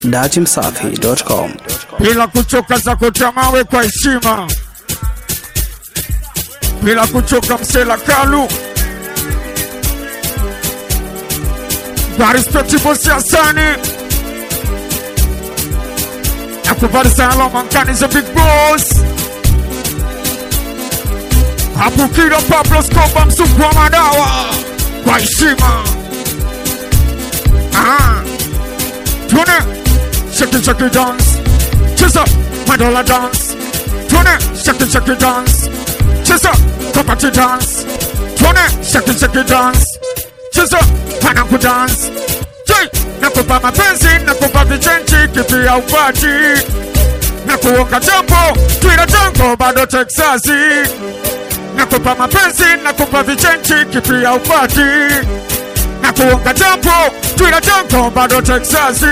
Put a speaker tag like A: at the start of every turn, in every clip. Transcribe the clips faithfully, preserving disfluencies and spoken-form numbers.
A: datimsafi dot com.
B: Bila kuchoka za kutamawe kwa heshima, bila kuchoka msela kalu kwa respectable siasani nakubali sana mankani za big boss hapu kila Pablo Scoba msuku wa madawa kwa heshima. Aha, tune shake shake dance, cheza madola dance, tune shake shake dance, cheza kapati dance, tune shake shake dance, cheza hanaku dance. Jai, nakupa mapenzi, nakupa vichenchi, kipi ya upati, nakuonga jambo, tuira jango, bado Texasi. Nakupa mapenzi, nakupa vichenchi, kipi ya upati, nakuonga jambo, tuira jango, bado Texasi.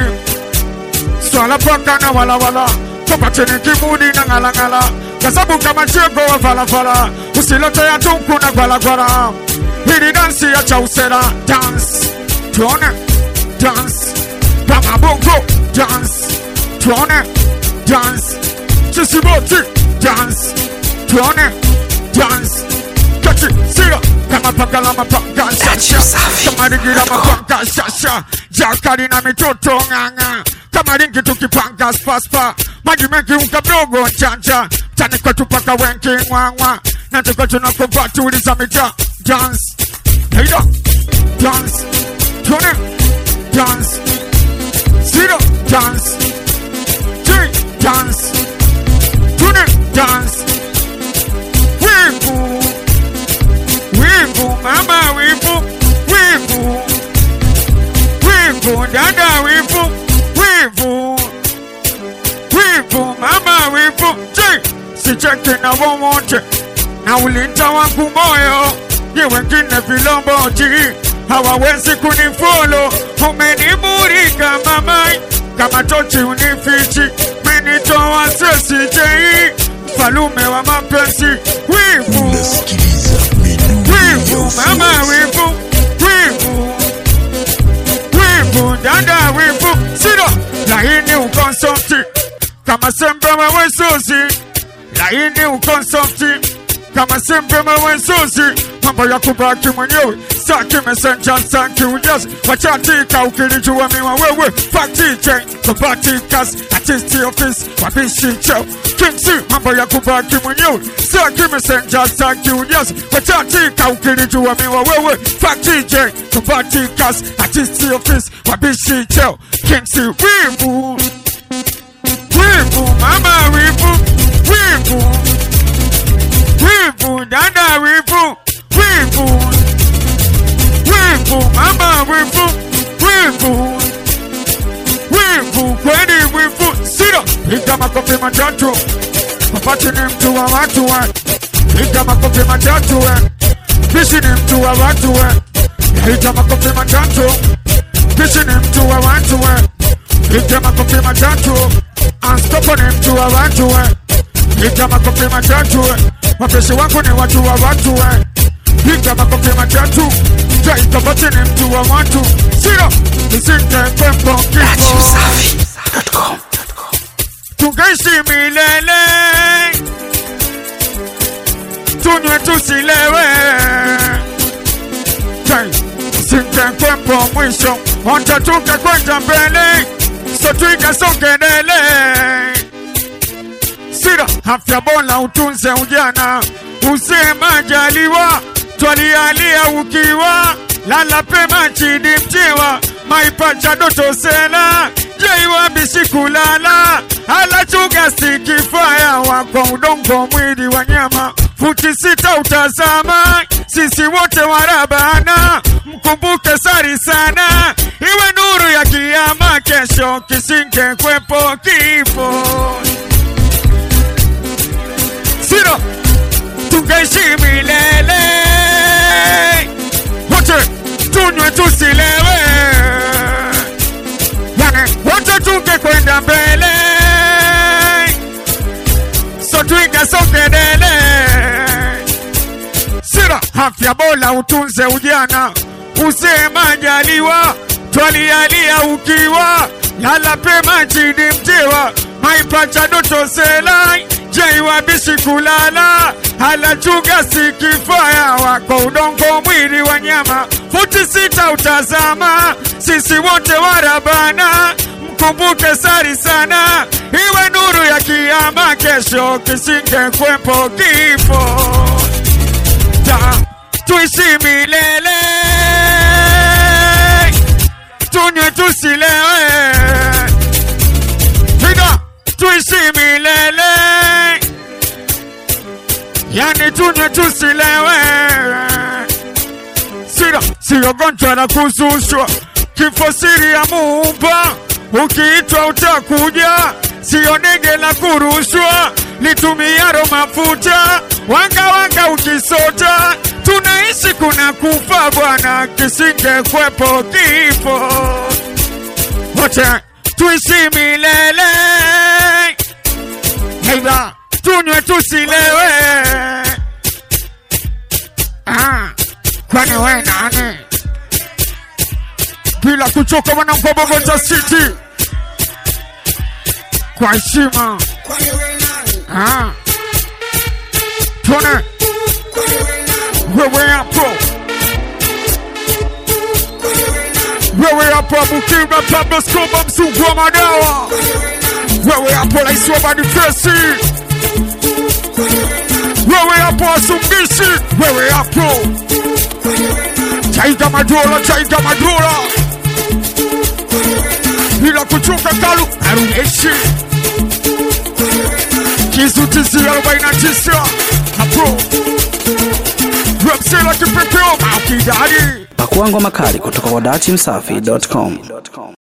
B: Swala paka na wala wala, kopa chini kimudi na ngala ngala, kasabu kama chego wa vala vala, usilote ya tunku na gwala gwala. Hili dansi ya chausera, dance, tuone, dance, bama bongo, dance, tuone, dance, chisiboti, dance, tuone, dance, kachi, sira, kama paka la mapanga, shasha, kama rigira mapanga, shasha, jakari na mitoto nganga, kama ringi tukipanga spaspa, maji mengi unga mdogo chanja, tani kwa tupaka wenki ngwangwa, nante kwa tunakuva tuliza mita, dance, heida, dance, tune, dance, zero, dance, three, dance, tune, dance, wivu, wivu, mama wivu, wivu, wivu, dada wivu, wivu, wivu, mama wivu, jay, si cheki na wawote, na ulinta wangu moyo, ye wengine vilomboji, hawawezi kunifolo, umenimurika mamai, kama tochi unifichi, menitoa sesi jay, mfalume wa mapenzi, wivu, wivu, mama wivu, wivu, wivu, dada wivu, siro, laini ukonsofti, kama sembe wewe sosi, laini ukonsofti, kama sembe wewe sosi, mambo ya kubaki mwenyewe, saki messenger, saki ujazi, wachatika ukilijua miwa wewe, fakti chain, kubati kasi, artisti office, wabishi cheo, kingsi, mambo ya kubaki mwenyewe, saki messenger, saki ujazi, wachatika ukilijua miwa wewe, fakti chain, kubati kasi, artisti office, wabishi cheo, kingsi, wivu, wivu, mama wivu, wivu, wivu, dada wivu, wivu, wivu, mama wivu, wivu, wivu, kweli wivu, siro, piga makofi matatu, Papati ni mtu wa watu we, piga makofi matatu we, Bishi ni mtu wa watu we, piga makofi matatu, Bishi ni mtu wa watu we, piga makofi matatu, Anstopo ni mtu wa watu we, piga makofi matatu we, wapeshi wako ni watu wa watu we, piga makofi matatu, Jai Kabati ni mtu wa watu, siro, nisinte kwempo kifo,
A: datimsafi dot com.
B: tungeishi milele, tunywe tusilewe, Jai, nisinte kwempo mwisho, onja tuke kwenda mbele, so tuiga songelele, sira, afya bora utunze ujana, uzee majaliwa, twalialia ukiwa, lala pema chini mtiwa, maipacha doto sela, jaiwa bisikulala, ala chuga sikifaya, wako udongo mwili wa nyama, futi sita utazama, sisi wote warabana, mkumbuke sari sana, iwe nuru ya kiyama, kesho kisinge kwepo kifo, siro, tungeishi milele, wote tunywe tusilewe, yani wote tuke kwenda mbele, so tuiga songelele, sira, afya bora utunze ujana, uzee majaliwa, twalialia ukiwa lala pema chini mtiwa maipacha doto selai jaiwa bishi kulala hala chunga sikifaya wako udongo mwili wa nyama futi sita utazama sisi wote warabana mkumbuke sari sana iwe nuru ya kiyama kesho kisinge kwepo kifo ta tuishi milele tunywe tusilewe Figa tuishi milele yani tunywe tusilewe Sira siyo gonjwa la kuzushwa kifo siri ya Muumba ukiitwa utakuja siyo ndege la kurushwa litumiaro mafuta wanga wanga ukisota tunaishi kuna kufa bwana kisinge kwepo kifo wote tuishi milele heiba tunywe tusilewe ah kwani we nani bila kuchoka wana mkobo Bogota City kwa heshima kwani we nani ah tuone wewe hapo wewe hapo Bukima Pablo Scoba msungu wa madawa wewe hapo Raisi wa Manifesti wewe hapo Asumbishi wewe hapo Chaiga Madola Chaiga Madola bila kuchoka kalu aruneshi Kizuti arobaini na tisa hapo Websela kipepeo maukidari
A: Pakuangwa makali kutoka kwa dati msafi dot com.